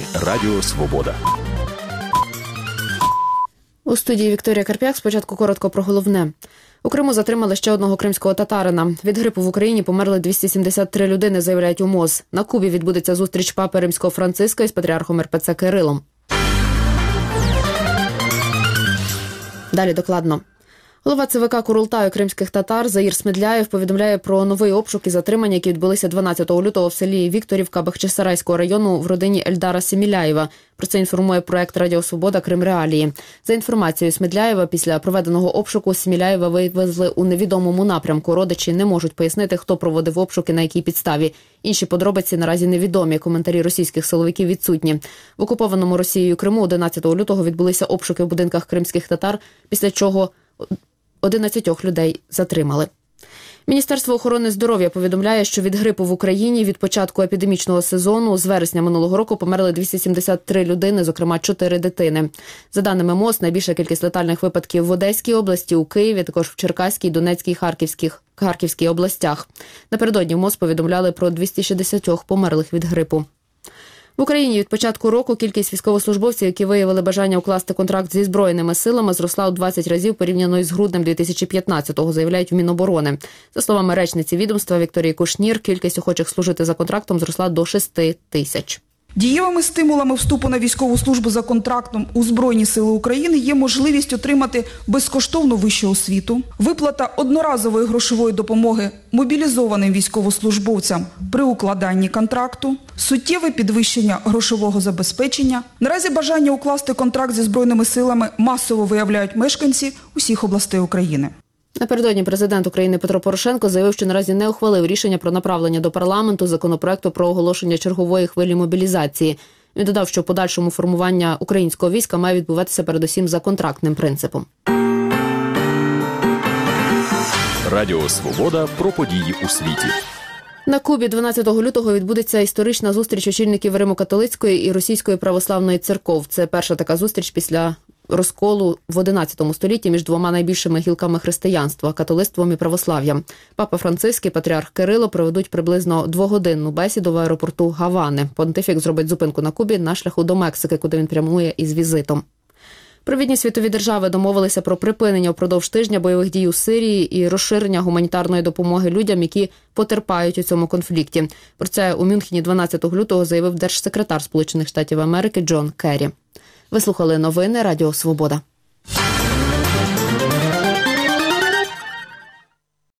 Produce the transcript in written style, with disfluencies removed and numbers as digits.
Ми – Радіо Свобода. У студії Вікторія Карп'як. Спочатку коротко про головне. У Криму затримали ще одного кримського татарина. Від грипу в Україні померли 273 людини, заявляють у МОЗ. На Кубі відбудеться зустріч папи Римського Франциска із патріархом РПЦ Кирилом. Далі докладно. Голова ЦВК Курултаю кримських татар Заїр Смедляєв повідомляє про новий обшук і затримання, які відбулися 12 лютого в селі Вікторівка Бахчисарайського району в родині Ельдара Семіляєва. Про це інформує проект «Радіо Свобода. Крим Реалії». За інформацією Смедляєва, після проведеного обшуку Семіляєва вивезли у невідомому напрямку. Родичі не можуть пояснити, хто проводив обшук і на якій підставі. Інші подробиці наразі невідомі. Коментарі російських силовиків відсутні. В окупованому Росією Криму 11 лютого відбулися обшуки в будинках кримських татар, після чого 11 людей затримали. Міністерство охорони здоров'я повідомляє, що від грипу в Україні від початку епідемічного сезону з вересня минулого року померли 273 людини, зокрема 4 дитини. За даними МОЗ, найбільша кількість летальних випадків в Одеській області, у Києві, також в Черкаській, Донецькій, Харківській областях. Напередодні в МОЗ повідомляли про 260 померлих від грипу. В Україні від початку року кількість військовослужбовців, які виявили бажання укласти контракт зі Збройними силами, зросла у 20 разів порівняно із груднем 2015-го, заявляють в Міноборони. За словами речниці відомства Вікторії Кушнір, кількість охочих служити за контрактом зросла до 6 тисяч. Дієвими стимулами вступу на військову службу за контрактом у Збройні сили України є можливість отримати безкоштовну вищу освіту, виплата одноразової грошової допомоги мобілізованим військовослужбовцям при укладанні контракту, суттєве підвищення грошового забезпечення. Наразі бажання укласти контракт зі Збройними силами масово виявляють мешканці усіх областей України. Напередодні президент України Петро Порошенко заявив, що наразі не ухвалив рішення про направлення до парламенту законопроекту про оголошення чергової хвилі мобілізації. Він додав, що подальшому формування українського війська має відбуватися передусім за контрактним принципом. Радіо Свобода про події у світі. На Кубі 12 лютого відбудеться історична зустріч очільників Римо-католицької і Російської православної церков. Це перша така зустріч після розколу в XI столітті між двома найбільшими гілками християнства – католицтвом і православ'ям. Папа Франциск і патріарх Кирило проведуть приблизно 2-годинну бесіду в аеропорту Гавани. Понтифік зробить зупинку на Кубі на шляху до Мексики, куди він прямує із візитом. Провідні світові держави домовилися про припинення впродовж тижня бойових дій у Сирії і розширення гуманітарної допомоги людям, які потерпають у цьому конфлікті. Про це у Мюнхені 12 лютого заявив держсекретар Сполучених Штатів Америки Джон Керрі. Ви слухали новини Радіо Свобода.